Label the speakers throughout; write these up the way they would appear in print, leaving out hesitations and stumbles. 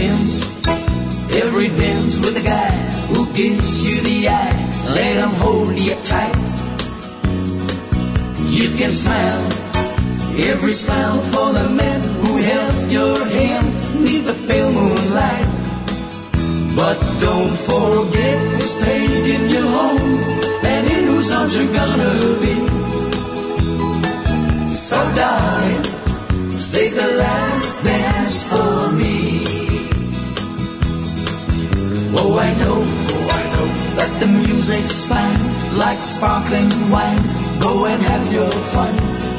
Speaker 1: every dance with a guy who gives you the eye. Let him hold you tight. You can smile, every smile for the man who held your hand neath the pale moonlight. But don't forget who's taking you home and in whose arms you're gonna be. So darling, say the last dance for me. Oh, I know that the music's fine, like sparkling wine. Go and have your fun,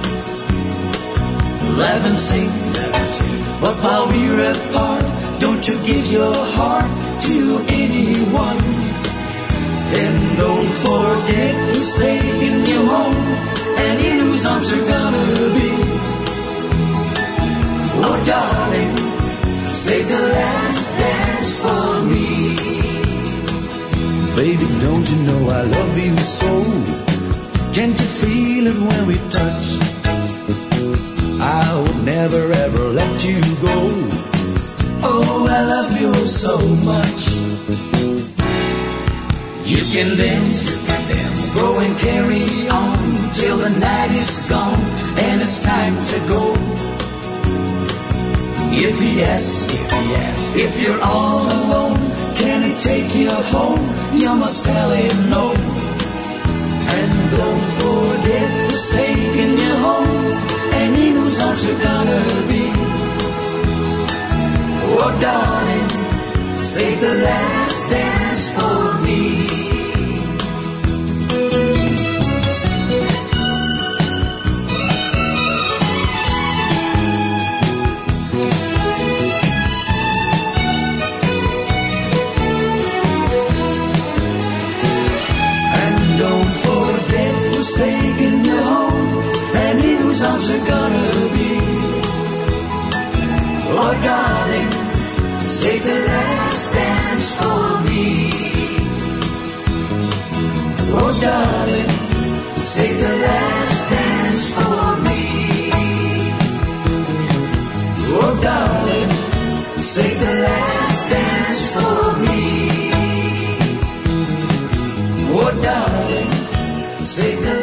Speaker 1: laugh and sing. But while we're apart, don't you give your heart to anyone. And don't forget who's taking you home and in whose arms you're gonna be. Oh, darling, say the last dance for me.
Speaker 2: Baby, don't you know I love you so? Can't you feel it when we touch? I would never ever let you go.
Speaker 1: Oh, I love you so much. You can dance, go and carry on till the night is gone and it's time to go. If he asks, if you're all alone, can he take you home? You must tell him no. And don't forget who's taking you home and in whose arms you're gonna be. Oh, darling, say the last dance for me. Taking you home and in whose arms you're gonna be. Oh, darling, say the last dance for me. Oh, darling, say the last dance for me. Oh, darling, say the last dance for me. Oh, darling, say the